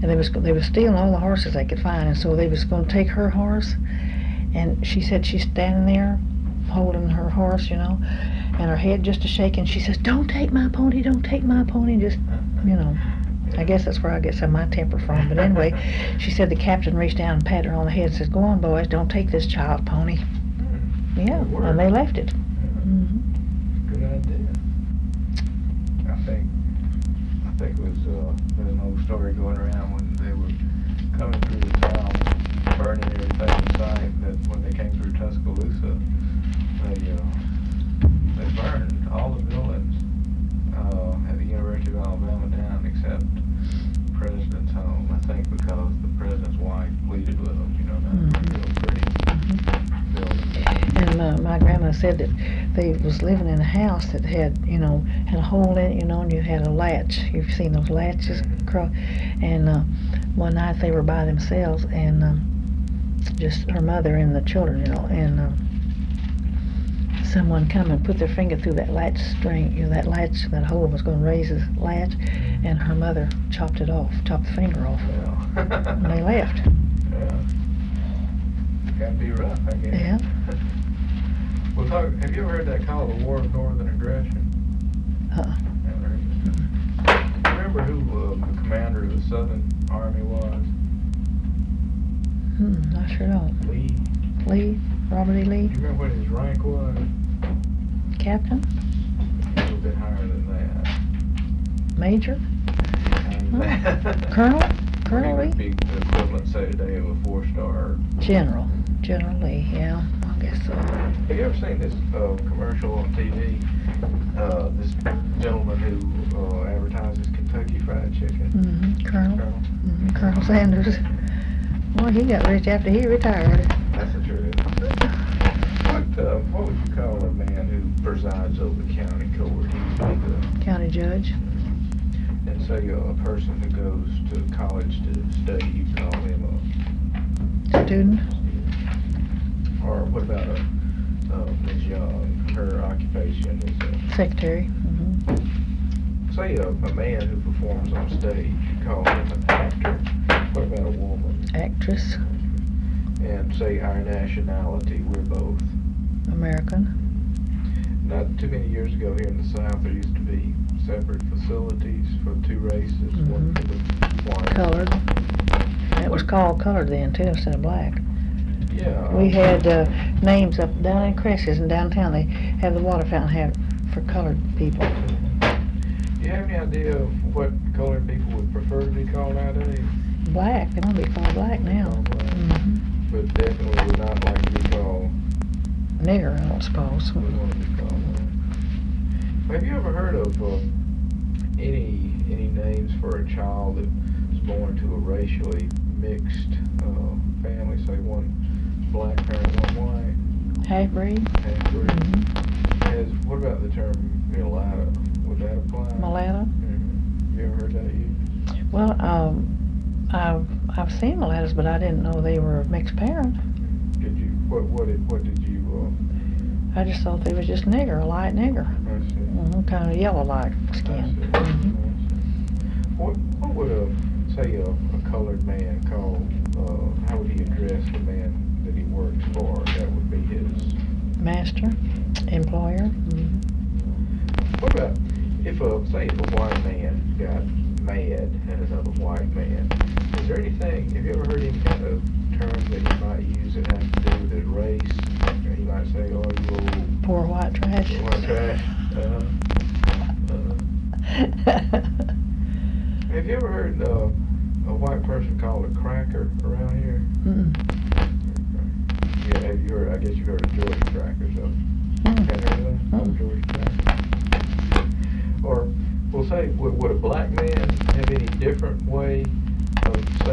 and they was stealing all the horses they could find, and so they was going to take her horse. And she said she's standing there holding her horse, you know, and her head just a shaking. She says, "Don't take my pony, don't take my pony." Just, you know, I guess that's where I get some of my temper from. But anyway, she said the captain reached down and patted her on the head and says, "Go on, boys, don't take this child's pony." Yeah, and they left it. Good idea. I think it was there's an old story going around when they were coming through the town, burning everything in sight. That when they came through Tuscaloosa, they burned all the buildings at the University of Alabama down except the president's home. I think because the president's wife pleaded with them, you know, not real pretty building. And my grandma said that they was living in a house that had, you know, had a hole in it, you know, and you had a latch. You've seen those latches across. And one night they were by themselves, and just her mother and the children, you know, and someone come and put their finger through that latch string, you know, that latch, that hole was going to raise the latch, and her mother chopped the finger off. Yeah. And they left. Yeah. Gotta be rough, I guess. Yeah. Well, have you ever heard that called the War of Northern Aggression? Uh-uh. Never heard of it. Remember who the commander of the Southern Army was? I sure don't. Lee? Robert E. Lee? Do you remember what his rank was? Captain? A little bit higher than that. Major? Colonel? Colonel Lee? Lee? Would be the equivalent, say, today of a 4-star. General Lee, yeah, I guess so. Have you ever seen this commercial on TV? This gentleman who advertises Kentucky Fried Chicken. Colonel. Colonel Sanders. Well, he got rich after he retired. That's the truth. What would you call a man who presides over the county court? He would be the County judge. And say a person who goes to college to study, you call him a Student. Or what about Ms. Young? Her occupation is a Secretary. say a man who performs on stage, you call him an actor. What about a woman? Actress. And say our nationality, we're both American. Not too many years ago here in the South, there used to be separate facilities for two races, one for the white. Colored. It was called colored then too, instead of black. Yeah. We had names up down in Cresses in downtown. They have the water fountain for colored people. Do you have any idea of what colored people would prefer to be called nowadays? Black. They want to be called black now. But definitely would not like to be called Nigger, I don't suppose. would want to be called black. Have you ever heard of any names for a child that's born to a racially mixed family? Say one black parent, one white. Half-breed. What about the term mulatto? Would that apply? Mulatto. You ever heard that used? Well, I've seen mulattoes, but I didn't know they were a mixed parent. Did you? What did you? I just thought they was just nigger, a light nigger. I see. Kind of yellow-like skin. What would a colored man call? How would he address the man that he works for? That would be his Master, employer. What about if a white man got mad at another white man? Is there anything? Have you ever heard any kind of term that he might use that has to do with his race? He might say, "Oh, you old Poor white trash. white trash." Have you ever heard a white person called a cracker around here? Yeah, have you heard? I guess you've heard of Georgia crackers, though. Have you heard of that? Georgia crackers. Or, we'll say, would a black man have any different way of